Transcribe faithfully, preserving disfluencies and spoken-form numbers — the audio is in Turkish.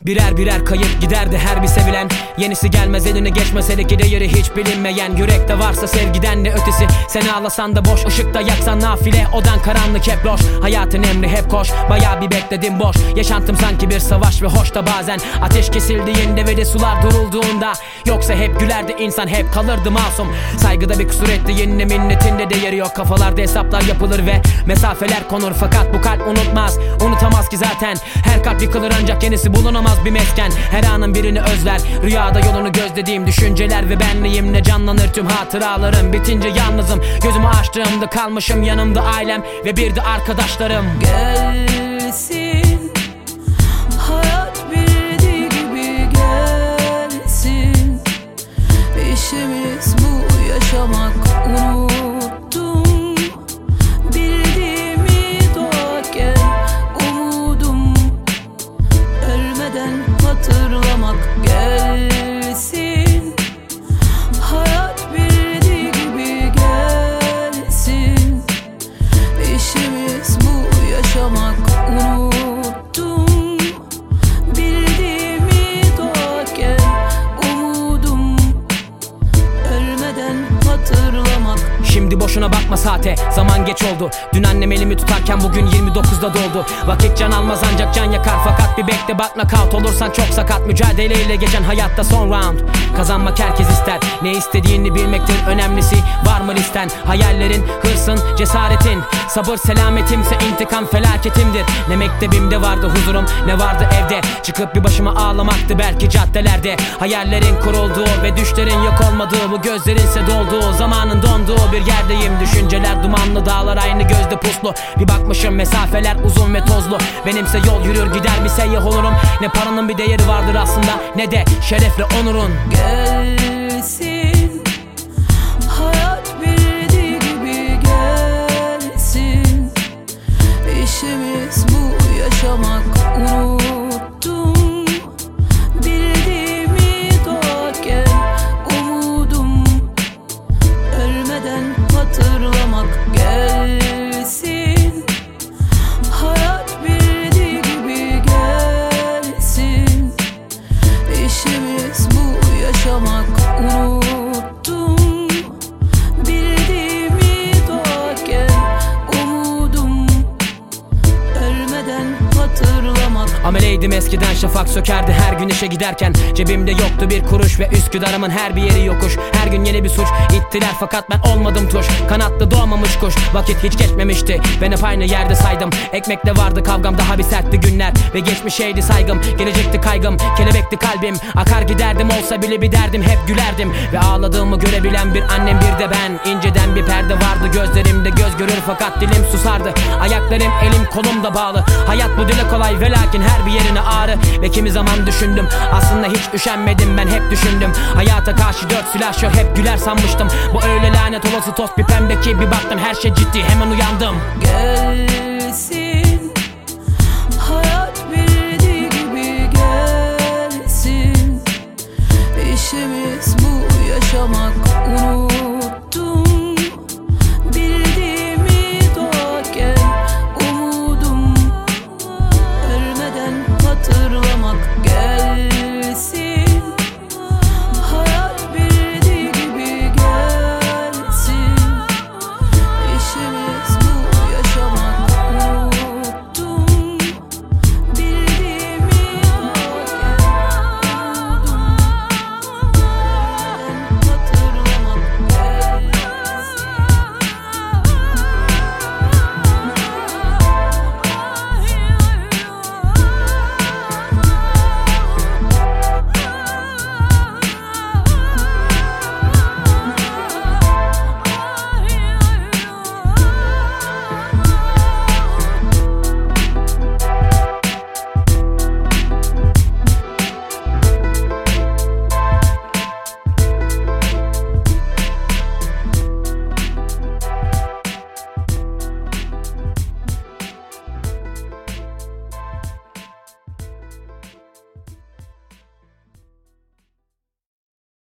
Birer birer kayıp giderdi her bir sevilen. Yenisi gelmez eline geçmese de ki değeri hiç bilinmeyen. Yürekte varsa sevgiden ne ötesi. Sen ağlasan da boş, ışıkta yaksan nafile. Odan karanlık hep loş, hayatın emri hep koş. Bayağı bir bekledim boş, yaşantım sanki bir savaş ve hoş da bazen ateş kesildiğinde ve de sular durulduğunda. Yoksa hep gülerdi insan, hep kalırdı masum. Saygıda bir kusur ettiğinde minnetinde değeri yok. Kafalarda hesaplar yapılır ve mesafeler konur. Fakat bu kalp unutmaz, unutamaz ki zaten. Her kalp yıkılır ancak yenisi bulunamaz bir mesken. Her anın birini özler, rüyada yolunu gözlediğim düşünceler ve benliğimle canlanır tüm hatıralarım. Bitince yalnızım, gözümü açtığımda kalmışım yanımda ailem ve bir de arkadaşlarım. Gelsin, hayat bildiği gibi gelsin. İşimiz bu, yaşamak unuttum. Bildiğimi doğarken umudum, ölmeden hatırlamak. Gelsin, hayat bildiği gibi gelsin. İşimiz bu, yaşamak unuttum. Bildiğimi doğarken umudum, ölmeden hatırlamak. Şimdi boşuna bakma saate, zaman geç oldu. Dün annem elimi tutarken bugün yirmi dokuzda doldu. Vakit can almaz ancak can yakar. Fakat bir bekle bak, nakavt olursan çok sakat. Mücadeleyle geçen hayatta son round. Kazanmak herkes ister, ne istediğini bilmektir önemlisi. Var mı listen, hayallerin, hırsın, cesaretin. Sabır selametimse intikam felaketimdir. Ne mektebimde vardı huzurum, ne vardı evde. Çıkıp bir başıma ağlamaktı belki caddelerde. Hayallerin kurulduğu ve düşlerin yok olmadığı, bu gözlerinse dolduğu, zamanın donduğu bir yerdeyim. Düşünceler dumanlı, dağlar aynı gözde puslu. Bir bakmışım mesafeler uzun ve tozlu. Benimse yol yürür gider bir seyyah olurum. Ne paranın bir değeri vardır aslında, ne de şerefle onurun. Gelsin, hayat bildiği gibi gelsin. İşimiz bu, yaşamak unuttum. Bildiğimi doğarken umudum, ölmeden hatırlamak. Gelsin, hayat bildiği gibi gelsin. İşimiz bu, yaşamak unuttum. Bildiğimi doğarken umudum, ölmeden hatırlamak. Ameleydim eskiden, şafak sökerdi her gün işe giderken. Cebimde yoktu bir kuruş ve Üsküdar'ımın her bir yeri yokuş. Her gün yeni bir suç ittiler fakat ben olmadım tuş. Kanatlı doğmamış kuş, vakit hiç geçmemişti. Ben hep aynı yerde saydım. Ekmekle vardı kavgam, daha bir sertti günler. Ve geçmişeydi saygım, gelecekti kaygım. Kelebekti kalbim, akar giderdim, olsa bile bir derdim. Hep gülerdim ve ağladığımı görebilen bir annem, bir de ben. İnceden bir perde vardı gözlerimde, göz görür fakat dilim susardı. Ayaklarım elim kolumda bağlı. Hayat bu dile kolay ve lakin her bir yerine ağrı. Ve kimi zaman düşündüm, aslında hiç üşenmedim, ben hep düşündüm. Hayata karşı dört silahşör, hep güler sanmıştım. Bu öyle lanet olası toz bir pembe ki bir baktım her şey ciddi, hemen uyandım. Gelsin, hayat bildiği gibi gelsin. İşimiz bu, yaşamak unuttum.